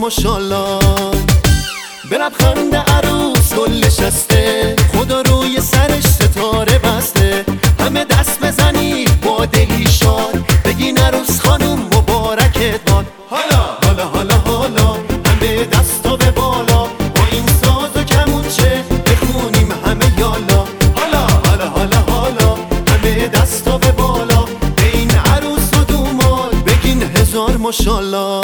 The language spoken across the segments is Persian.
ماشالله. به لبخند عروس گل نشسته، خدا روی سرش ستاره بسته. همه دست بزنید با دلی شاد، بگین عروس خانم مبارکت باد. حالا حالا حالا حالا همه دستا به بالا، با این ساز و کمونچه بخونیم همه یالا. حالا حالا حالا حالا همه دستا به بالا، به این عروس و دوماد بگین هزار ماشالله.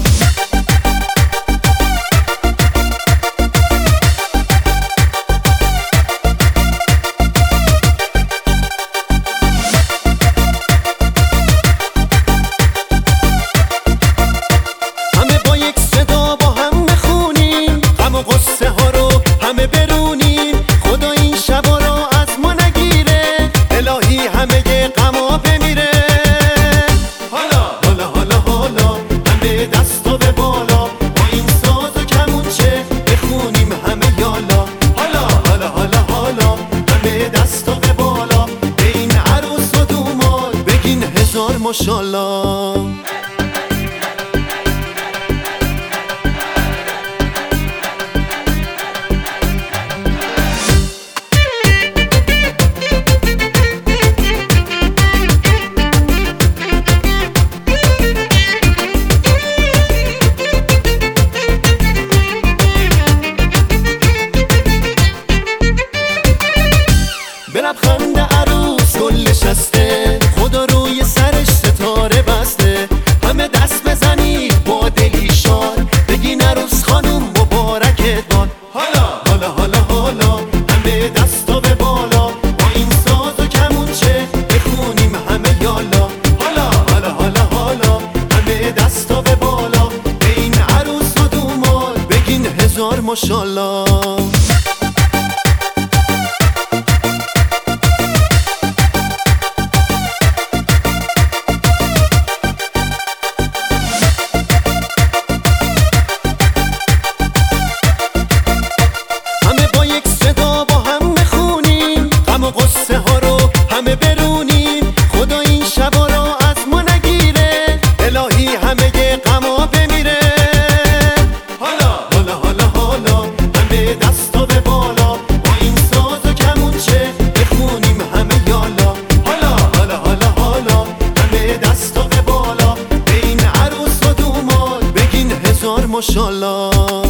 قصه ها رو همه برونیم، خدا این شبا رو از ما نگیره، الهی همه غما بمیره. حالا حالا حالا حالا همه دستا به بالا، با این ساز و کمونچه بخونیم همه یالا. حالا حالا حالا حالا همه دستا به بالا، به این عروس و دوماد بگین هزار ماشالله. به لبخند عروس گل نشسته، خدا روی سرش ستاره بسته. همه دست بزنید با دلی شاد، بگین عروس خانم مبارکت باد. حالا حالا حالا حالا همه دستا به بالا، با این ساز و کمونچه بخونیم همه یالا. حالا حالا حالا حالا همه دستا به بالا، به این عروس و دوماد بگین هزار ماشالله. قصه ها رو همه برونیم، خدا این شبا رو از ما نگیره، الهی همه غما بمیره. حالا حالا حالا حالا همه دستا به بالا، با این ساز و کمونچه بخونیم همه یالا. حالا حالا حالا حالا همه دستا به بالا، به این عروس و دوماد بگین هزار ماشالله.